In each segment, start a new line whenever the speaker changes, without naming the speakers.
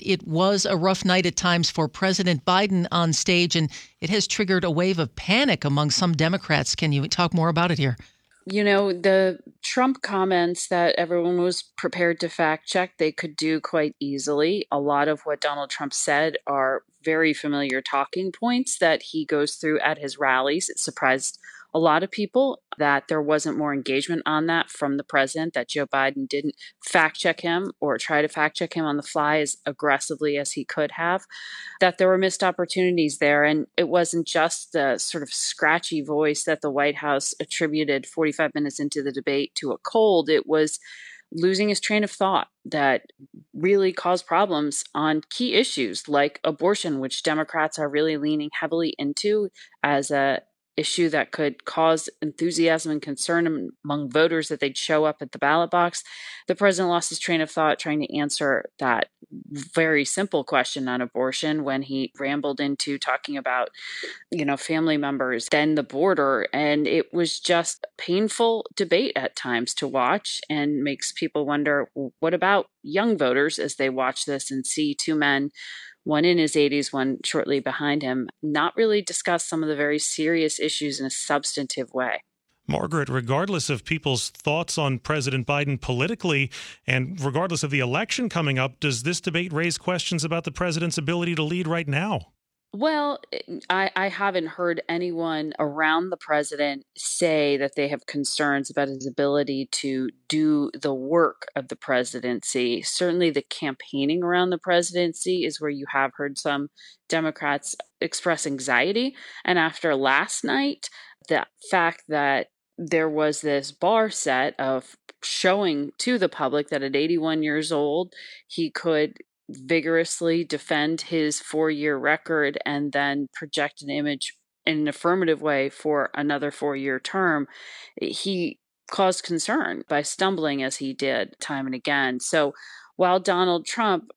it was a rough night at times for President Biden on stage, and it has triggered a wave of panic among some Democrats. Can you talk more about it here?
You know, the Trump comments that everyone was prepared to fact check, they could do quite easily. A lot of what Donald Trump said are very familiar talking points that he goes through at his rallies. It surprised a lot of people that there wasn't more engagement on that from the president, that Joe Biden didn't fact check him or try to fact check him on the fly as aggressively as he could have, that there were missed opportunities there. And it wasn't just the sort of scratchy voice that the White House attributed 45 minutes into the debate to a cold. It was losing his train of thought that really caused problems on key issues like abortion, which Democrats are really leaning heavily into as a issue that could cause enthusiasm and concern among voters that they'd show up at the ballot box. The president lost his train of thought trying to answer that very simple question on abortion when he rambled into talking about, family members, then the border. And it was just a painful debate at times to watch and makes people wonder, what about young voters as they watch this and see two men, one in his 80s, one shortly behind him, not really discuss some of the very serious issues in a substantive way.
Margaret, regardless of people's thoughts on President Biden politically and regardless of the election coming up, does this debate raise questions about the president's ability to lead right now?
Well, I haven't heard anyone around the president say that they have concerns about his ability to do the work of the presidency. Certainly the campaigning around the presidency is where you have heard some Democrats express anxiety. And after last night, the fact that there was this bar set of showing to the public that at 81 years old, he could vigorously defend his 4-year record and then project an image in an affirmative way for another 4-year term, he caused concern by stumbling as he did time and again. So while Donald Trump,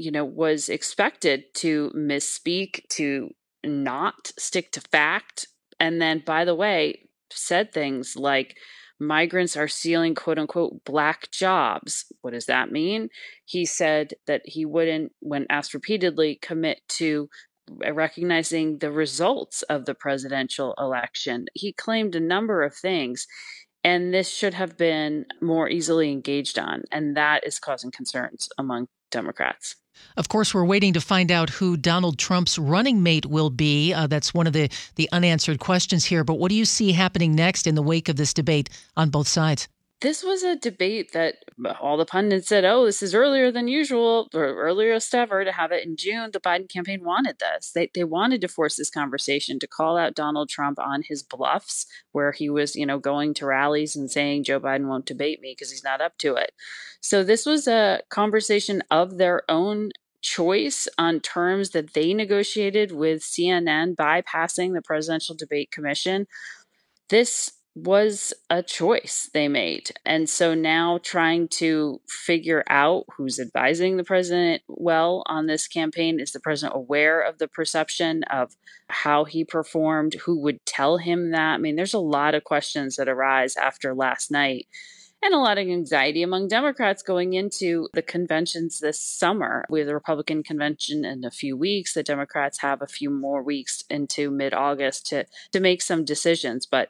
was expected to misspeak, to not stick to fact, and then, by the way, said things like, migrants are stealing, quote unquote, black jobs. What does that mean? He said that he wouldn't, when asked repeatedly, commit to recognizing the results of the presidential election. He claimed a number of things, and this should have been more easily engaged on. And that is causing concerns among Democrats.
Of course, we're waiting to find out who Donald Trump's running mate will be. That's one of the unanswered questions here. But what do you see happening next in the wake of this debate on both sides?
This was a debate that all the pundits said, this is earlier than usual, or earliest ever to have it in June. The Biden campaign wanted this. They wanted to force this conversation, to call out Donald Trump on his bluffs, where he was, going to rallies and saying Joe Biden won't debate me because he's not up to it. So this was a conversation of their own choice on terms that they negotiated with CNN, bypassing the Presidential Debate Commission. This was a choice they made. And so now trying to figure out who's advising the president well on this campaign. Is the president aware of the perception of how he performed? Who would tell him that? I mean, there's a lot of questions that arise after last night, and a lot of anxiety among Democrats going into the conventions this summer. With the Republican convention in a few weeks, the Democrats have a few more weeks into mid-August to make some decisions. But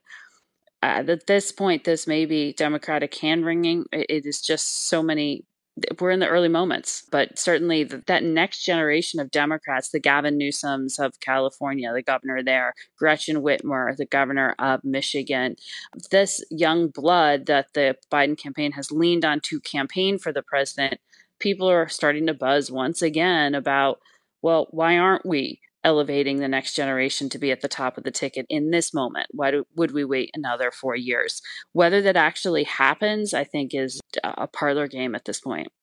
at this point, this may be Democratic hand-wringing. It is just so many. We're in the early moments, but certainly that next generation of Democrats, the Gavin Newsoms of California, the governor there, Gretchen Whitmer, the governor of Michigan, this young blood that the Biden campaign has leaned on to campaign for the president, people are starting to buzz once again about, well, why aren't we elevating the next generation to be at the top of the ticket in this moment? Why would we wait another 4 years? Whether that actually happens, I think, is a parlor game at this point.